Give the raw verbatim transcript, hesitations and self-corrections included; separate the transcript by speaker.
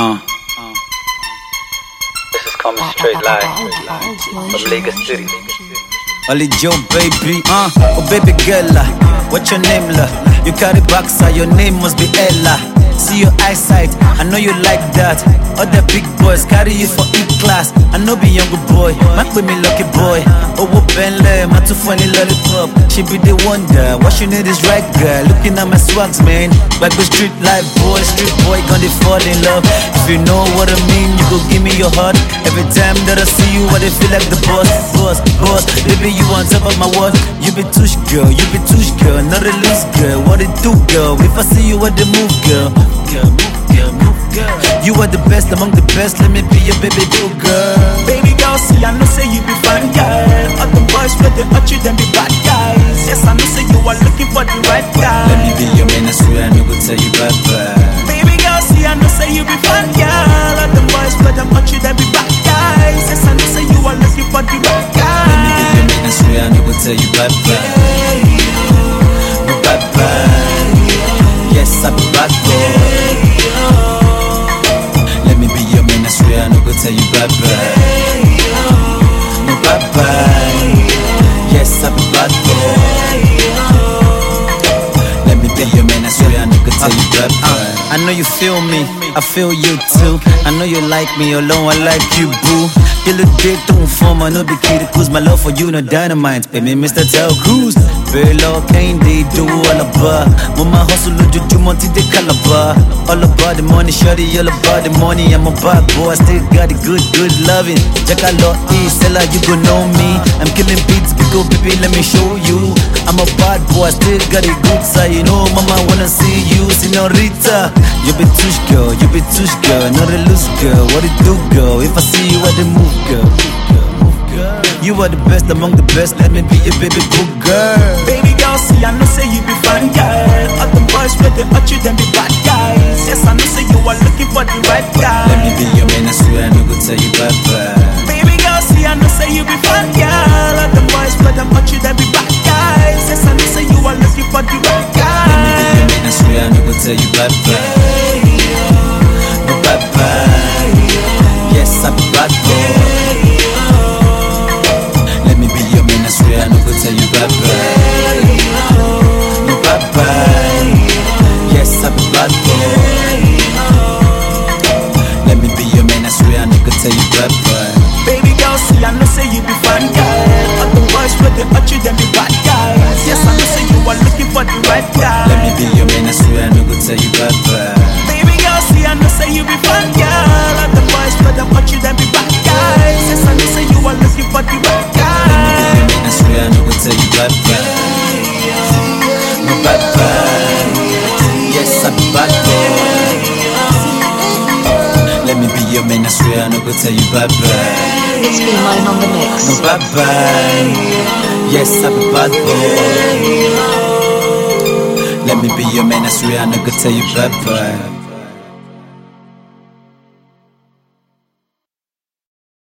Speaker 1: Uh. This is coming straight live from Lagos City. Only Joe, baby. Uh. Oh, baby girl, uh, what's your name, la? You carry boxer, your name must be Ella. See your eyesight, I know you like that. Other big boys carry you for E-class. I know be younger boy, man with me lucky boy. Oh, what Bentley, my too funny lollipop. She be the wonder, what she need is right girl. Looking at my swags, man. Back with street life boy, street boy gonna fall in love. If you know what I mean, you go give me your heart. Every time that I see you, I feel like the boss, boss, boss. Baby, you on top of my world. You be touche girl, you be touche girl, not a loose girl. What it do, girl? If I see you at the move, girl. Girl, move, girl, move, girl. You are the best among the best. Let me be your baby girl, girl.
Speaker 2: Baby girl, see I know say you be fine girl. All the boys where they hurt you, them be bad guys. Yes, I know say you are looking for the right guy.
Speaker 1: Let me be your man, I swear I no go tell you bye bye.
Speaker 2: Baby girl, see I know say you be fine girl. All the boys where them hurt you, them be bad guys. Yes, I know say you are looking for the right guy.
Speaker 1: Let me be your man, I swear I no go tell you bye bye. No bye bye. Yes, I be bad boy. Let me be your man, I swear I no go tell you bye bye. No bye bye. Yes, I be bad boy. Let me be your man, I swear I no go tell you bye bye. I know you feel me, I feel you too. I know you like me, alone I like you, boo. You look big, don't form, I know be kid, cause my love for you, no dynamite. Baby, Mister Tel Cruz. Very low, can't they do all about? When my hustle, look, you want to the caliber. All about the money, shorty, all about the money. I'm a bad boy, I still got the good, good loving. Jack a lot, East, Ella, you gon' know me. I'm killing beats, because baby, let me show you. I'm a bad boy, I still got the good side. You know, mama wanna see you, señorita. You be touche girl, you be touche girl, not a loose girl. What it do, girl? If I see you at the move, girl. You are the best among the best. Let me be your baby good girl.
Speaker 2: Baby girl, see I know say you be fine girl. All the boys where they hurt you, them be bad guys. Yes, I know say you are looking for the right guy.
Speaker 1: Let me be your man, I swear I no go tell you bye bye.
Speaker 2: Baby girl, see I know say you be fine girl. All the boys where they hurt you, them be bad guys. Yes, I know say you are looking for the right guy.
Speaker 1: Let me be your man, I swear I no go tell you bye bye. No bye bye. Yes, I be bad boy. Let me be your man, I swear I no go tell you bye bye. No bye bye. Yes, I be bad boy. Let me be your man, I swear I no go tell you bye bye.
Speaker 2: Baby girl, see I know say you be fine girl. All the boys where they hurt you, them be bad guys. Yes, I know say you are looking for the right guy.
Speaker 1: Let me be your man, I swear I no go tell you bye bye.
Speaker 2: Baby girl, see I know say you be fine girl. All the boys where they hurt you, them be bad guys. Yes, I know say you are looking for the right guy.
Speaker 1: Let me be your man, I swear I no go tell you bye bye. No bye bye. Yes, I be bad boy. Let me be your man, I swear I no go tell you bye bye.
Speaker 3: It's B Mine on the mix.
Speaker 1: No bye bye. Yes, I be bad boy. Let me be your man, I swear I no go tell you bye bye.